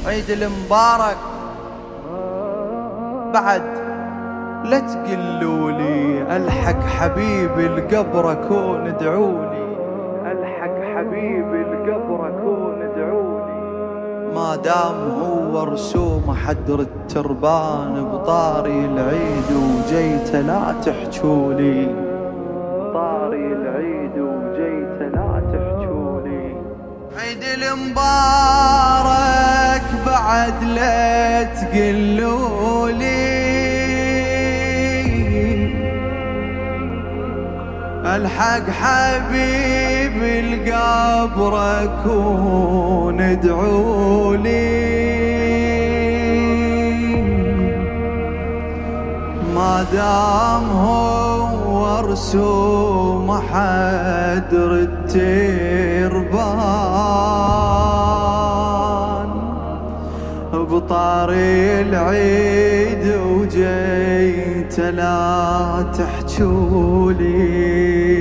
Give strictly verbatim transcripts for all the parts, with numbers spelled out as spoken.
عيد المبارك بعد لا تقلولي الحق حبيبي لقبرك وندعولي، الحق حبيبي لقبرك وندعولي. ما دام هو رسوم حدر التربان بطاري العيد وجيت لا تحجولي، طاري العيد وجيت لا تحجولي. عيد المبارك بعد لا تقلولي الحق حبيبي لقبرك وندعولي. ما دام هو رسوم حدر التربان بطاري العيد وجيت لا تحجولي،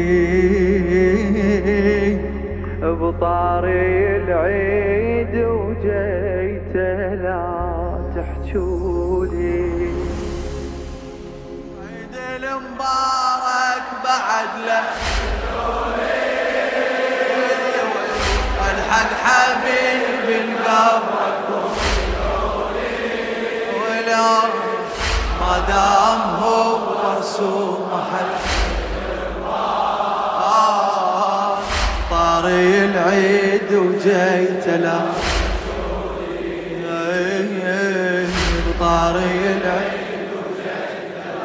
بطاري العيد وجيت لا تحجولي. عيد المبارك بعد لا الحق حبيبي لقبرك ولا ما دام هو رسوم حد آه طاري العيد وجيت لا بطاري العيد وجيت لا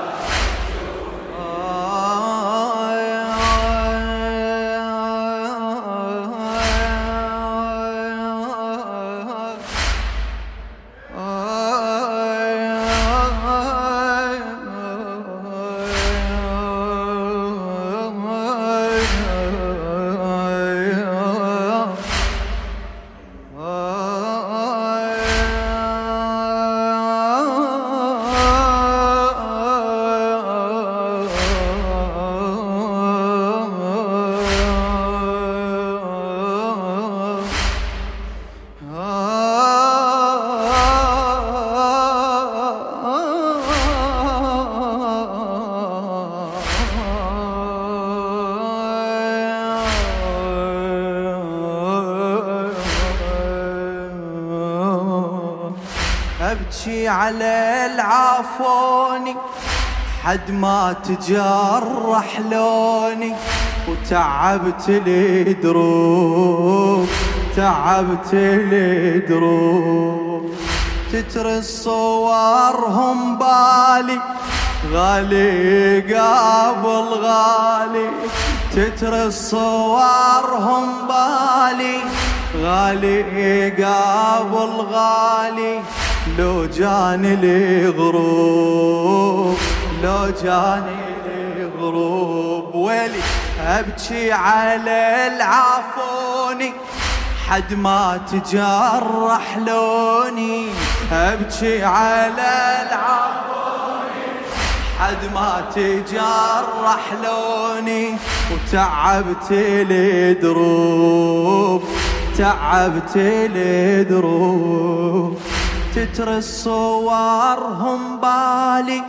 أبكي على العافوني حد ما تجرح لوني وتعبت لي دروب، تعبت لي دروب. تترى صورهم بالي غالي قابل غالي، تترى صورهم بالي غالي قابل غالي. لو جاني لي غروب، لو جاني لي غروب ويلي. أبكي على العافوني حد ما تجرح لوني، أبكي على العافوني حد ما تجرح لوني وتعبت لي دروب، تعبت لي دروب. تترى صورهم بالي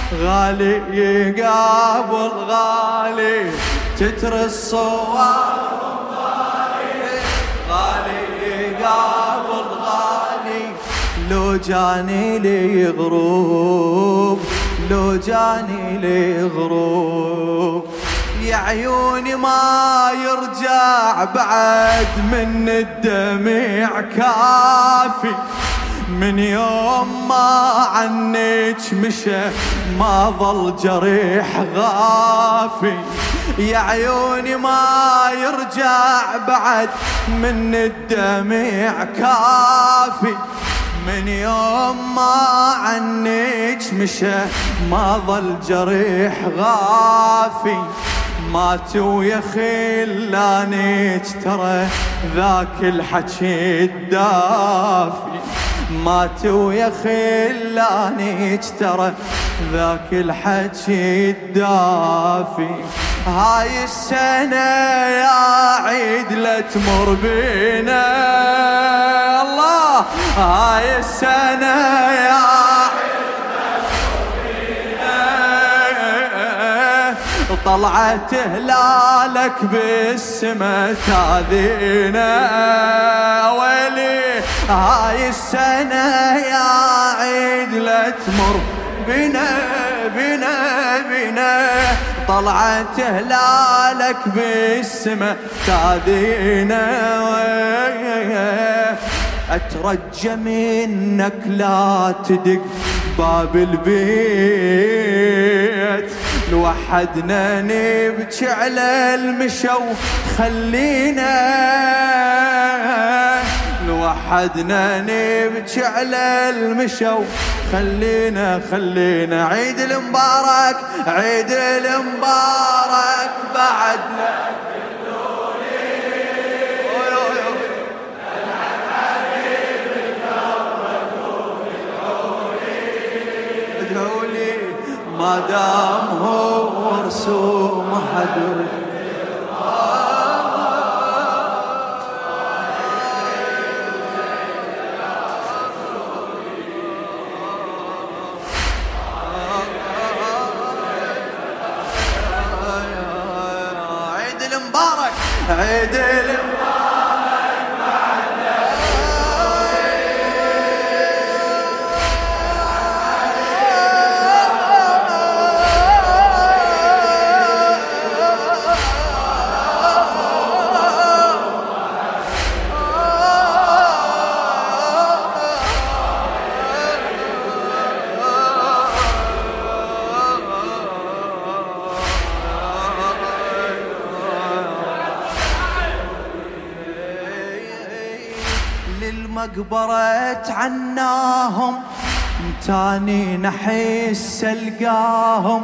غالي قابل غالي، تترى صورهم بالي غالي قابل غالي. لو جاني لي غروب، لو جاني لي غروب. يا عيوني ما يرجع بعد من الدمع كافي، من يوم ما عنك مشى ما ظل جريح غافي. يا عيوني ما يرجع بعد من الدمع كافي، من يوم ما عنك مشى ما ظل جريح غافي. ماتوا يا خلانك ترى ذاك الحكي الدافي، مات ويا خلاني ترى ذاك الحكي الدافي. هاي السنة يا عيد لا تمر بينا الله، هاي السنة يا طلعت هلالك بالسما تاذينا ويلي. هاي السنة يا عيد لا تمر بنا بنا بنا، طلعت هلالك بالسما تاذينا. اترجى منك لا تدق باب البيت، لوحدنا نبكي على المشو خلينا، لوحدنا نبكي على المشو خلينا خلينا. عيد المبارك عيد المبارك بعدنا ما دام هو رسوم حدر. عيد المبارك عيد المبارك للمقبرة عناهم تاني نحس القاهم،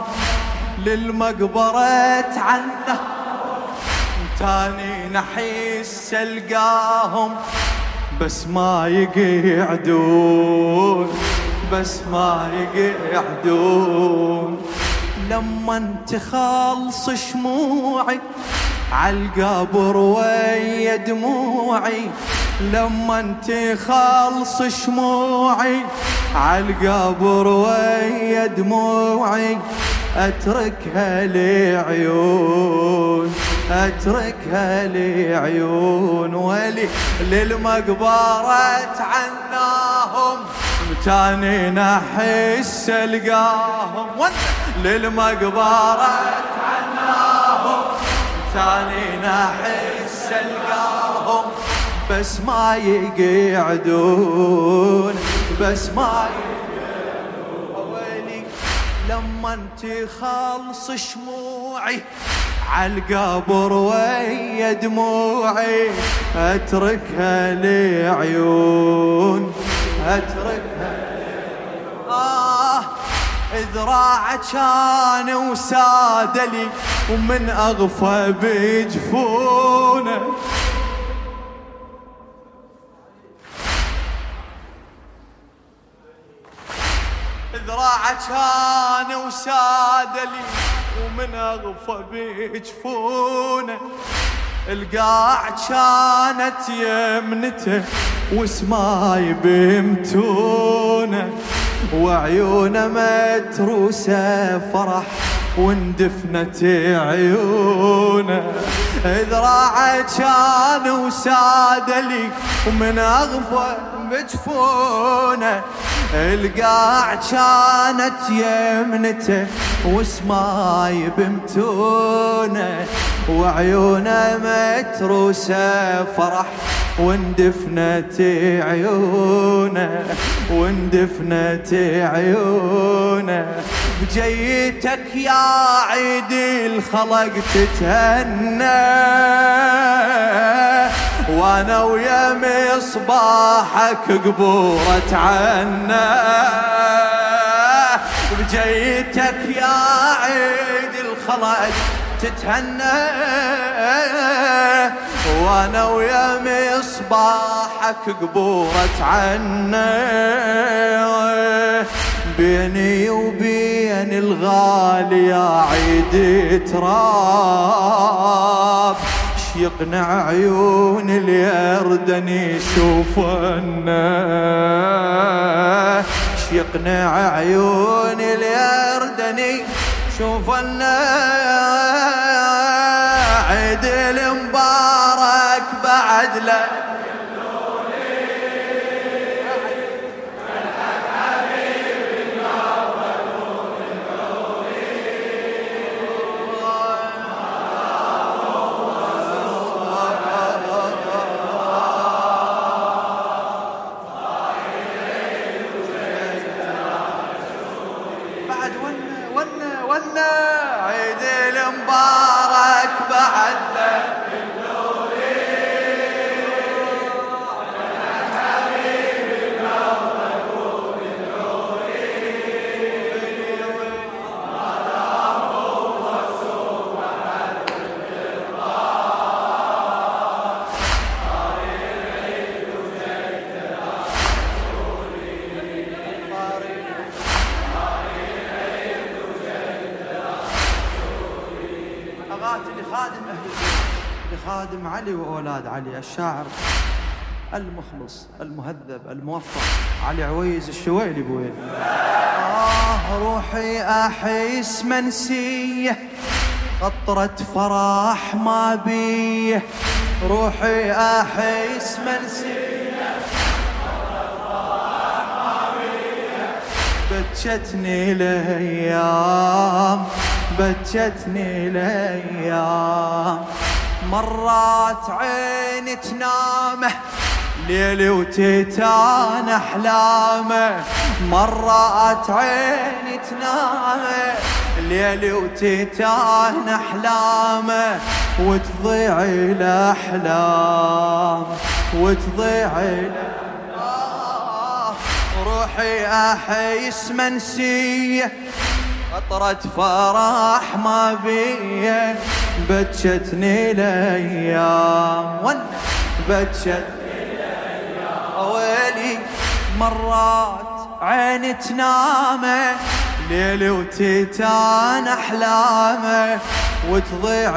للمقبرة عناهم تاني نحس القاهم، بس ما يقعدون بس ما يقعدون. لما انت خالص شموعي عالقبر ويا دموعي، لما انت خالص شموعي عالقبر ويا دموعي، اتركها لعيون اتركها لعيون. ولي للمقبرة عناهم تاني نحس القاهم، للمقبرة عناهم تاني نحس القاهم، بس ما يقعدون بس ما يقعدون. ويلي لما انت خالص شموعي عالقبر ويا دموعي، اتركها لعيون اتركها لعيون. آه ذراعه كان وسادلي ومن اغفى بجفونه، ذراعه كان وسادلي ومن اغفى بجفونه، القاع كانت يمنته وسماي بمتونه، وعيونه متروسه فرح واندفنت عيونه. ذراعه كان وسادلي ومن اغفى بجفونه، القاع كانت يمنته وسماي بمتونه، وعيونه متروسه فرح واندفنت عيونه واندفنت عيونه. بجيتك يا عيد الخلق تتهنى، وانا ويا مصباحك قبورة عنا. بجيتك يا عيد الخلق تتهنى، وانا ويا مصباحك قبورة عنا. بيني وبين الغالي يا عيد تراب، اش يقنع عيون اليردن يشوفنا، اش يقنع عيون اليردن يشوفنا. عيد المبارك بعد له لخادم أهل البيت، لخادم علي وأولاد علي، الشاعر المخلص المهذب الموفق علي عويز الشويلي بويل. آه روحي أحس منسية قطرة فرح ما بيه، روحي أحس منسية قطرة فرح ما بيه، بتشتني الأيام بتشتني الأيام، مرات عيني تنامه ليلي وتيتان أحلامه، مرات عيني تنامه ليلي وتيتان أحلامه، وتضيع الأحلام وتضيع الأحلام. آه روحي أحس منسية قطرة فرح ما بيه، بتشتني الأيام وانا بتشتني الأيام. ويلي مرات عيني تنامه ليلي وتيتان أحلامه، وتضيع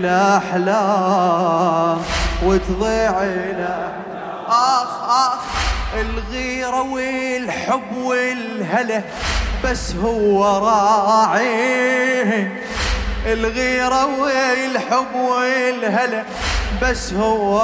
الأحلام وتضيع الأحلام. آخ آخ الغيرة والحب والهله بس هو راعي، الغيرة والحب والهلا بس هو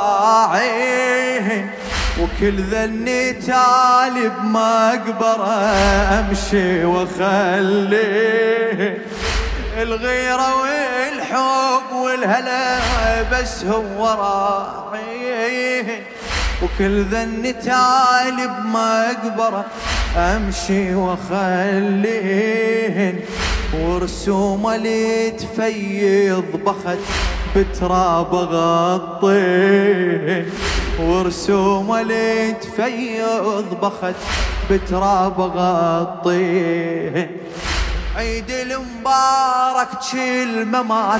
راعي، وكل ذني تالي بمقبرة أمشي وأخليه، الغيرة والحب والهلا بس هو راعي، وكل ذني تالي بمقبرة أمشي وأخليهن، ورسومه اللي تفيض بخت بتراب غطيهن، ورسومه اللي تفيض بخت بتراب غطيهن. عيد المبارك كلمة ما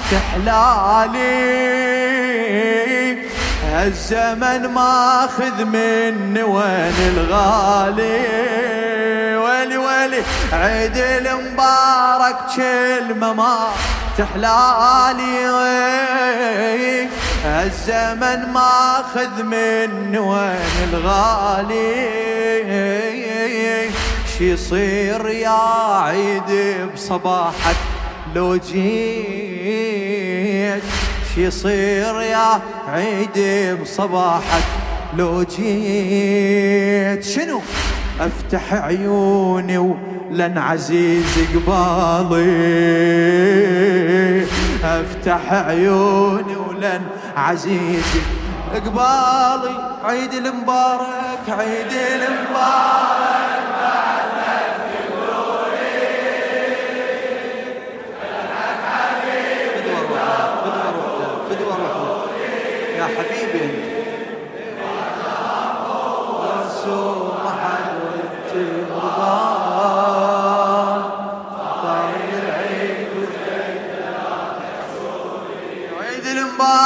تحلالي، هالزمن ماخذ مني وين الغالي، ويلي ويلي عيد المبارك كلمة ما تحلالي، هالزمن ماخذ مني وين الغالي، شي يصير يا عيد بصباحك لو جيت، شي يصير يا عيد بصباحك لو جيت، شنو افتح عيوني ولن عزيز قبالي، افتح عيوني ولن عزيز قبالي. عيد المبارك عيد المبارك يا حبيبي مرسوم حلوة الغربان، طاير عيد عيد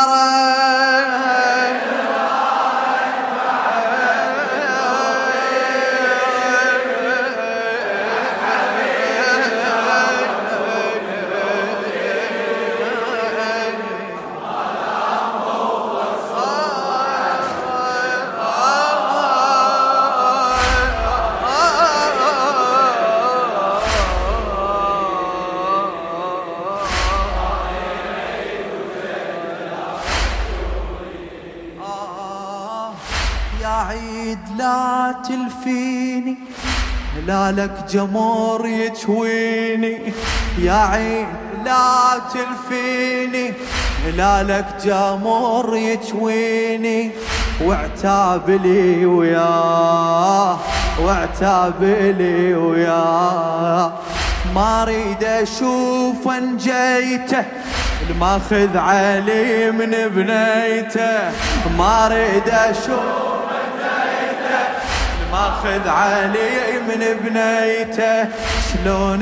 المبارك هلالك جمر يجويني يا عين لا تلفيني، هلالك جمر يجويني واعتاب لي وياه، واعتاب لي وياه. ما اريد اشوف ان جيته الماخذ علي من بنيته، ما اريد اشوف ان جيته الماخذ علي من بنيته. شلون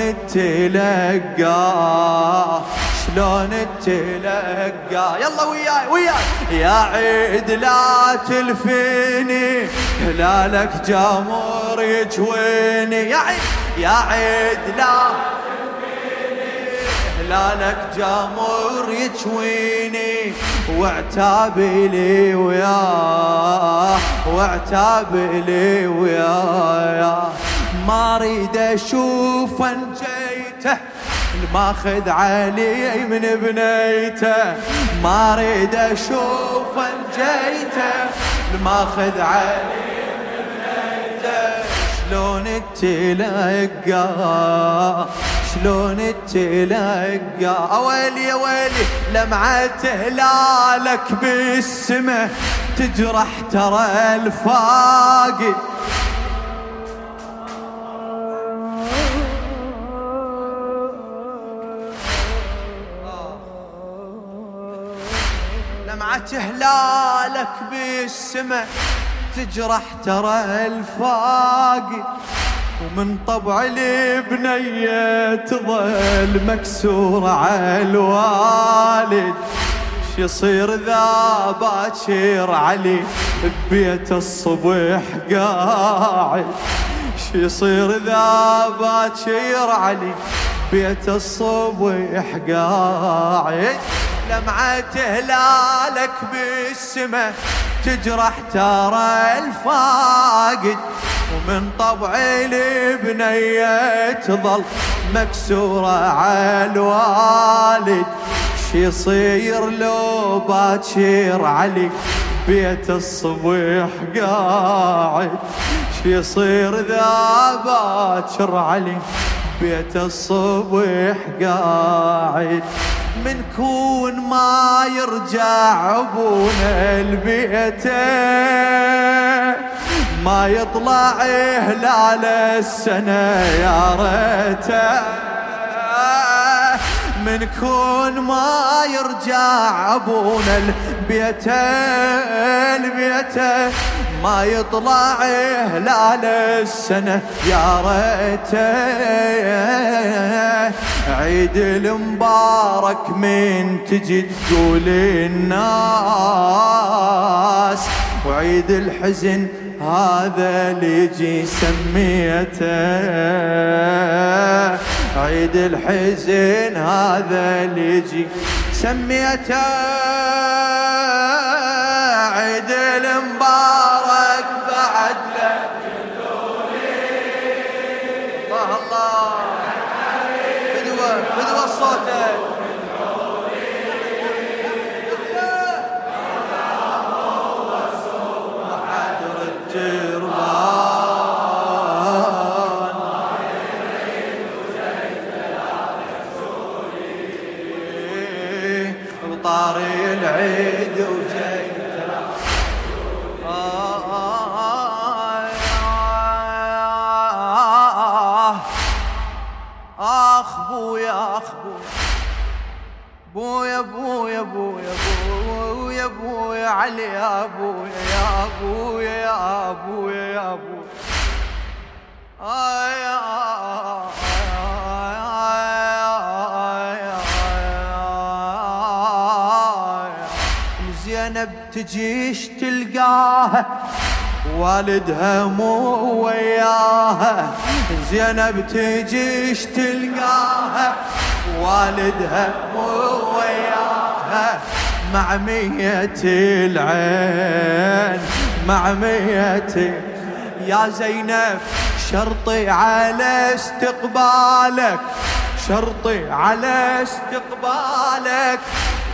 تلقاه شلون تلقاه. يلا وياي وياي. يا عيد لا تلفيني هلالك جمر يجويني، يا عيد يا عيد لا تلفيني هلالك جمر يجويني واعتاب لي وياه، واعتاب لي وياه. ما اريد اشوف ان جيته الماخذ علي من بنيته، ما اريد اشوف ان جيته الماخذ علي من بنيته. شلون تلقاه شلون تلقاه. اويلي يا ويلي لمعة هلالك بالسما تجرح ترى الفاقد. لمعة هلالك بالسما تجرح ترى الفاقد، ومن طبع البنية تظل مكسورة على الوالد. ش يصير ذا باكر علي ببيت الصبح قاعد، ش يصير ذا باكر علي ببيت الصبح قاعد. لمعة هلالك بالسما تجرح ترى الفاقد، ومن طبع البنية تظل مكسورة على الوالد. ش يصير لو باكر علي بيت الصبح قاعد، ش يصير ذا باكر علي بيت الصبح قاعد. من كون ما يرجع ابونا البيته، ما يطلع هلال السنة يا ريته. من كون ما يرجع ابونا البيته البيته، ما يطلع هلال السنة يا ريته. عيد المبارك من تجي تقول الناس، وعيد الحزن هذا اللي يجي سميته. عيد الحزن هذا اللي يجي سميته. عيد المبارك بعد له الله الله بدوة بدوة صوتك. حدر الجربان وطاري العيد وجيت اخ بويا اخ بويا بويا بويا بويا بويا علي يا بويا يا بويا يا بويا يا بويا. زينب تجيش تلقاها والدها مو وياها، زينب تجيش تلقاها والدها مو وياها. معمية العين معمية يا زينب شرطي على استقبالك، شرطي على استقبالك.